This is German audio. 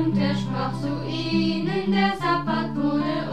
und er sprach zu ihnen, der Sabbat wurde